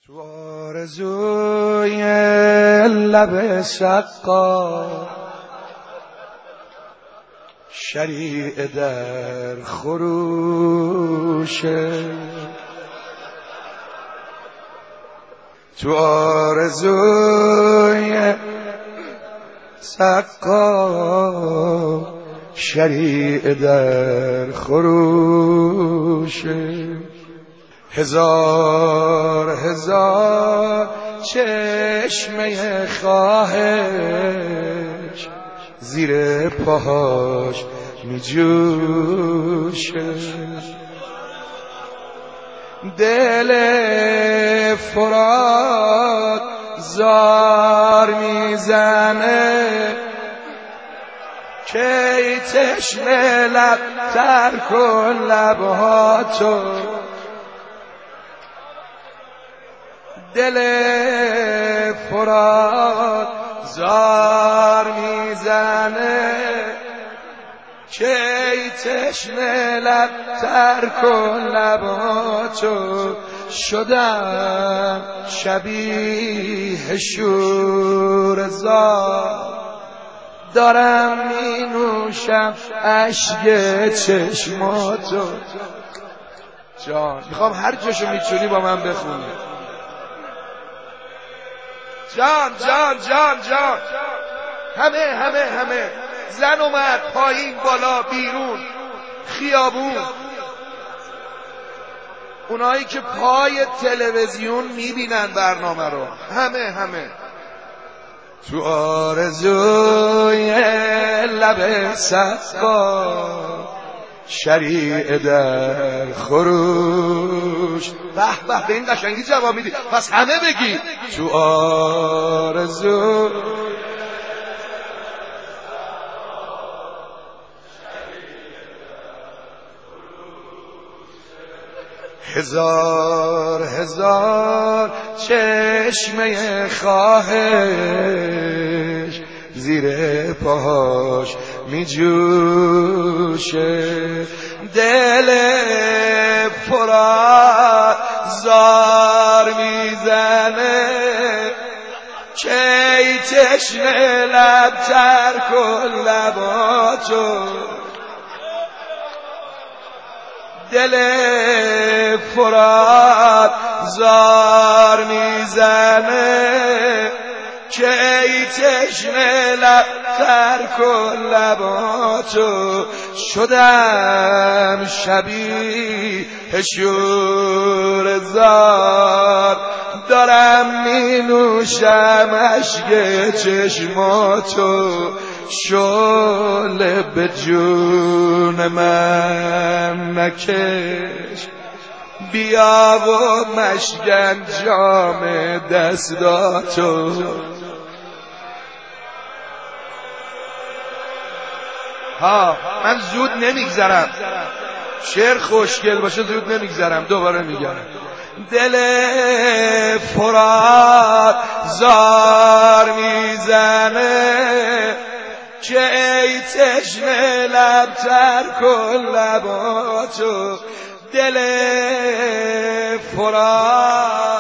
تو آرزوی لب سقا شریع در خروشه، تو آرزوی سقا شریع در خروشه، هزار هزار چشمه خواهش زیر پاهاش می جوشه، دل فرات زار میزنه کی چشم لب تر کن لبها تو، دل فرات زار میزنه کی چشم لب تر کن لبها تو، شدم شبیه شور زار دارم می نوشم اشک چشماتو. جان میخوام هر جاشو میتونی با من بخونی. جان جان جان جان همه زن اومد پایین بالا بیرون خیابون، اونایی که پای تلویزیون میبینن برنامه رو، همه تو آرزوی لب سقا شریع در خروش. به به این قشنگی جواب میدی، پس همه بگی تو آرزو هزار هزار چشمه خواهش زیر پاهاش می جوشه، دل فرات زار میزنه کی چشم لب تر کن لباتو، دل فرات زار میزنه کی چشم لب تر کن لباتو، شدم شبیه شور زار دارم می نوشم اشک چشماتو، شعله به جون من نکش بیا و مشکن جام دستاتو، ها من زود نمیگذرم، شعر خوشگل باشه زود نمیگذرم، دوباره میگم دل فرات زار میزنه کی چشم لب تر کن لباتو، دل فرات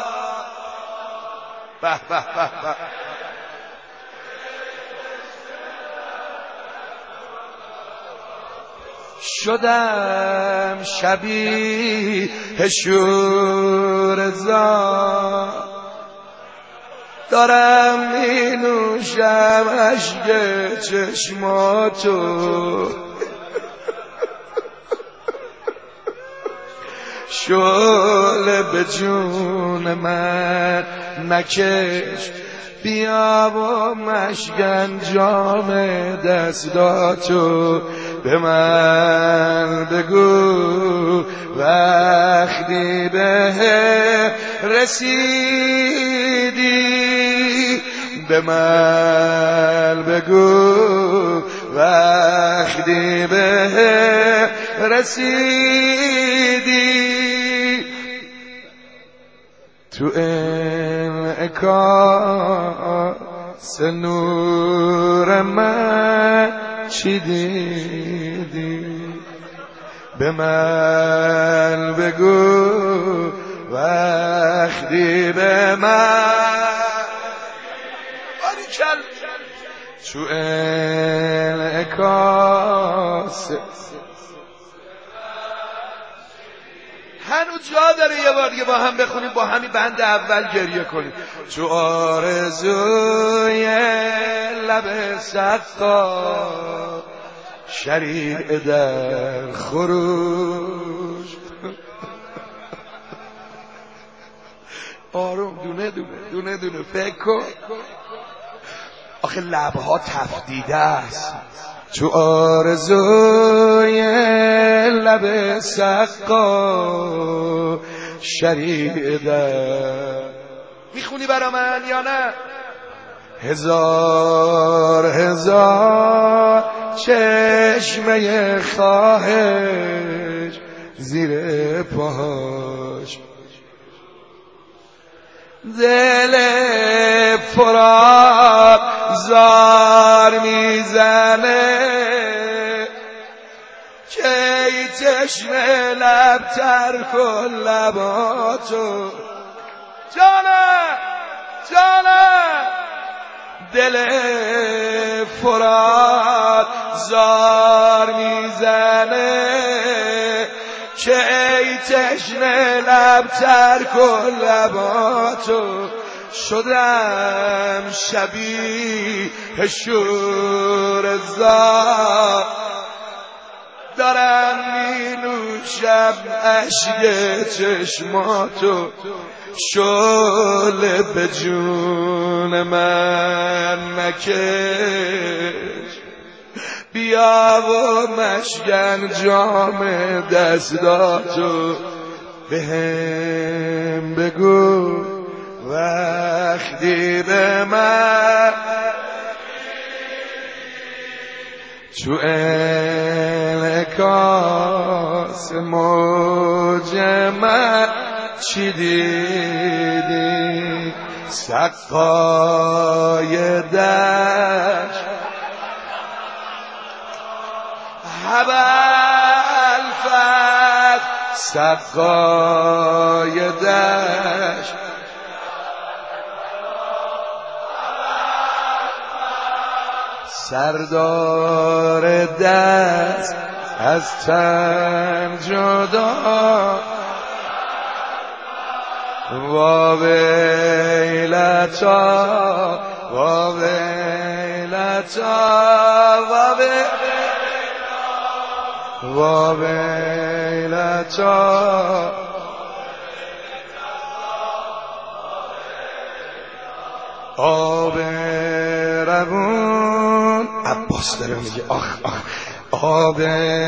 به به به به شدم شبیه شور زار دارم می نوشم اشک چشماتو، شعله به جون من نکش بیا و مشکن جام دستاتو، به من بگو وقتی به رسیدی، به من بگو وقتی به رسیدی، تو انعکاس نور من چی دیدی، به من بگو وقتی به من باریکل تو انعکاس هنوز جا داره یه بار دیگه با هم بخونیم، با همین بند اول گریه کنیم. تو آرزوی لب سقا شریع در خروج. آروم دونه دونه دونه فکر کن. آخه لبها تفدیده است. تو آرزوی لب سقا شریع در. میخونی برا من یا نه؟ هزار هزار چشمه خواهش زیر پاهاش، دل فرات زار میزنه که ای چشمه لب تر کن لباتو. جانه دل فرات زار میزنه که ای تشنه لب تر کن لباتو. شدم شبیه شور زار، دارم می نوشم اشک چشماتو. شعله به جون من مکش، بیا و مشکن جام دستاتو. بهم بگو وقتی به من تو انعکاس موج من چی دیدی؟ سقای دشت حبل فت، سقای دشت سردار دست از تن جدا. واویلتا واویلتا واویلتا آب روون. عباس داره میگه آخ آخ. آب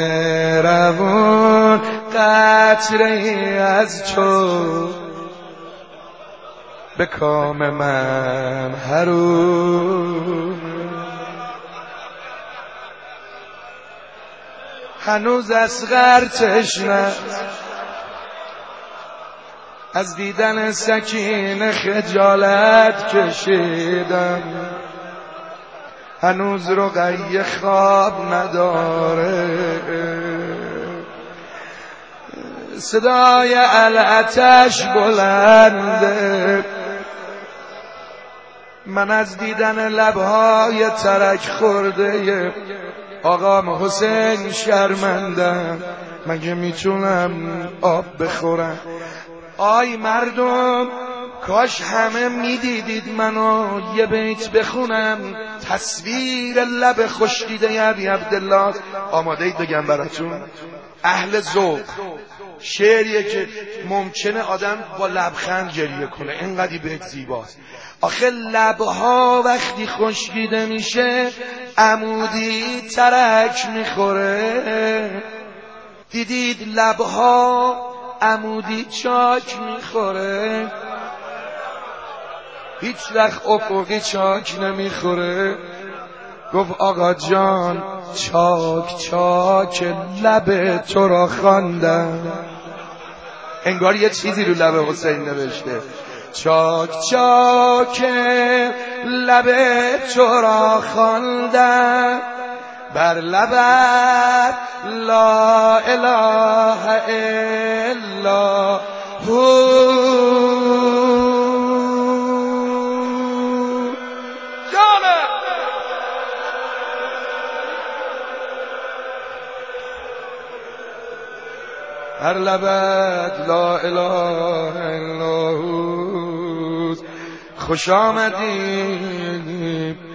روون قطره از تو به کام من حروم. هنوز اصغر تشنه از دیدن سکینه خجالت کشیدم. هنوز رقیه خواب نداره، صدای العتش بلنده. من از دیدن لبهای ترک خورده آقا حسین شرمندم. مگه میتونم آب بخورم؟ آی مردم کاش همه میدیدید منو یه بیت بخونم. تصویر لب خشکیده ابی عبدالله. آماده اید بگم براتون؟ اهل ذوق شعریه که ممکنه آدم با لبخند گریه کنه، اینقدر بیت زیباست. آخه لبها وقتی خشکیده میشه عمودی ترک میخوره. دیدید لبها عمودی چاک میخوره، هیچ وقت افقی چاک نمیخوره. گفت آقا جان چاک چاک لب تو را خواندم. انگار یه چیزی رو لب حسین نوشته. چاک چاک لب تو را خواندم، بر لبت لا اله الا هر لبت لا اله الا هو خوش آمدی